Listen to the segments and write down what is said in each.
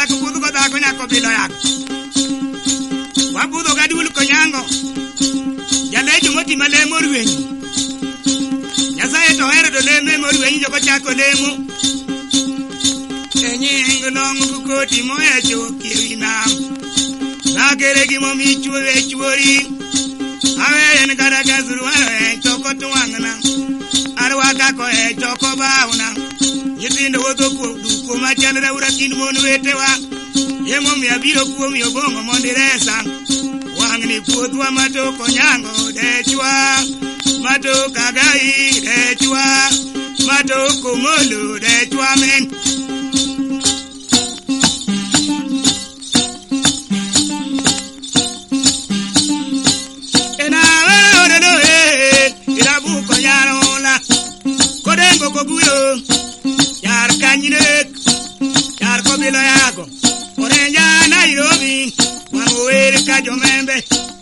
nyala kubudho kodhako nyako bilo yako. Wabudho gadul konyango. Jalejo moti malemo ruwenyi. Nyasaye to hero do leme moruwenyi joko chako lemo. Enyingo nongo kukoti moya choki winam. Nakere gimo michwe chwori. Awe en kada gazuru awe choko tuangana. Arwa kako choko bauna. Yitinde wodo ko machandra urakin mon wetewa. Yemo mi abiro ko mi obongo mondiresa. Wangni puotwa mato konyango dechwa. Mato kagai dechwa. Mato komolo dechwa men. Koguyo yar kanyinek yar kobilo yako orenja Nairobi wangwere kajo membe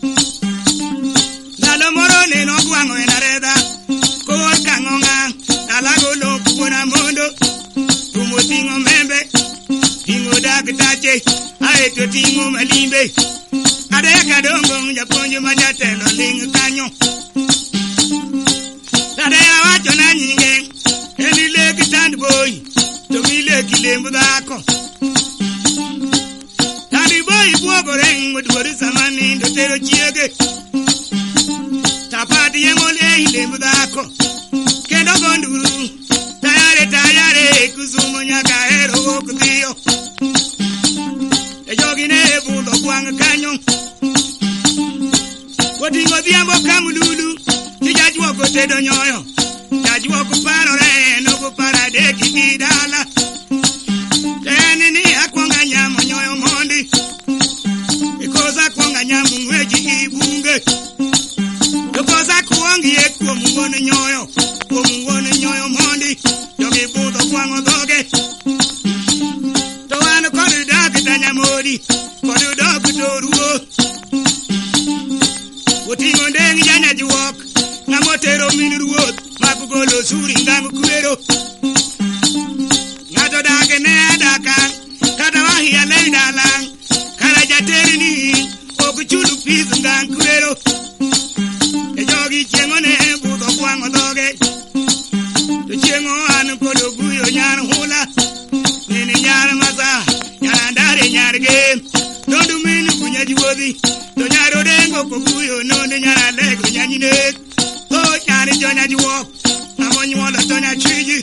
nalo moro neno gwango enareda ko kangonga talago lo kubona mondo tumotingo membe tingo daktache aeto tingo malimbe ade kadongo japonjo majatelo ling kanyo ade awacho na nyinge stand boy to mile kilembu dako tani boy bogoreng modwori samani do tero chiege tapadi yemole hilembu dako kendo gonduru tayare kuzumo nyaka hero okdio ejogine bundo kwang kanyo wodingo diambo kamululu tijajwo ko tedo nyoyo tajwo ko parore no ko parade kidala teni ni akwanga nyamo nyoyo mondi because akwanga nyamo ngweji ibunge because akwangi ekwo mungone nyoyo mondi yogi budo kwango doge to an kodu dag tanyamodi kodu dog toruo wotingo ndengi janya juok namotero minuruot makugolo suri ngangu kubero ngato dake ne daka kada wahi alenda lang kala jateri ni okuchulu pizu ngangu kubero ejogi chengo ne budo kwango doge to chengo anu kodo guyo nyar hula nini nyar maza nyar ndare nyar game dondu minu kunya jiwodi to nyaro dengo koguyo nonde nyar lego nyanyine nyari jonya juwo namonyi wala tonya chiji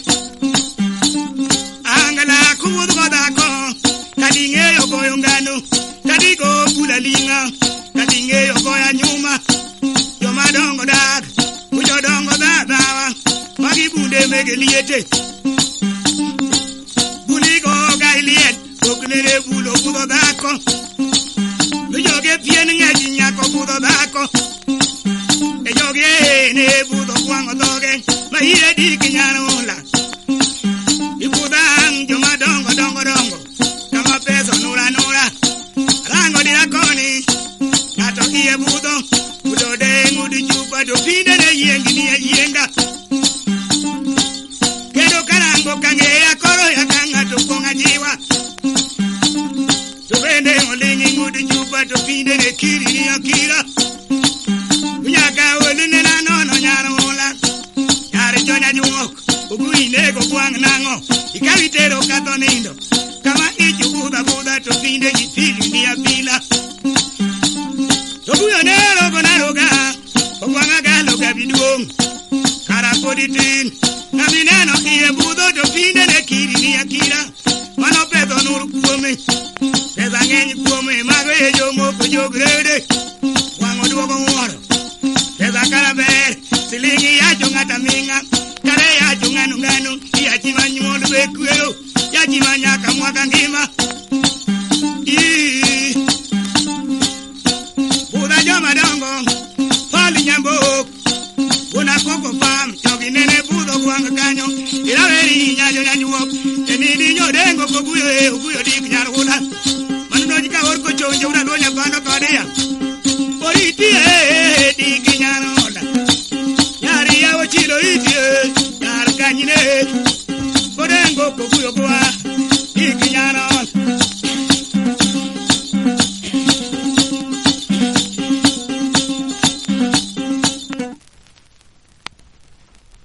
angala kubudu badako kadinge yoko yongano kadigo bulalinga kadinge yoko ya nyuma yo madongo dak ujo dongo dawa magibunde megeliete buligo gailiet oknere bulo budo dako ujoge pieni ngeji nyako budo dako ejoge ne budo kwango doge mahire di kinyanola ibudang joma dongo kama peso nura rango di rakoni nato iye budo de ngudi chupa do pinde ne yenga kero karango kange akoro yakanga to konga jiwa to bende olingi ngudi chupa to pinde ne kiri akira Uguinego kwang nango ikawitero katonindo kama ichu buda to pinde jipili ni apila toguyo nero gonaroga okwanga galo gabiduong karapoditin namineno iye budo to pinde ne kiri ni akira mano pedo nur kuome pesa ngeny kuome mago ejo moko jogrede wango duogo ngoro pesa karaber silingi yacho ngata minga kare ya nganu ya chimanyi modu bekwero ya chimanya kamwaka ngima buda joma dongo pali nyambo una koko fam chogi nene budo kwanga kanyo iraweri nyajo nyanyuok enidi nyodengo koguyo dik nyar hula manuno jika orko chonjo una lonya bando kodea oriti dik nyar hula nyari ya wachilo iti kanyine kodengo kokuyo kwa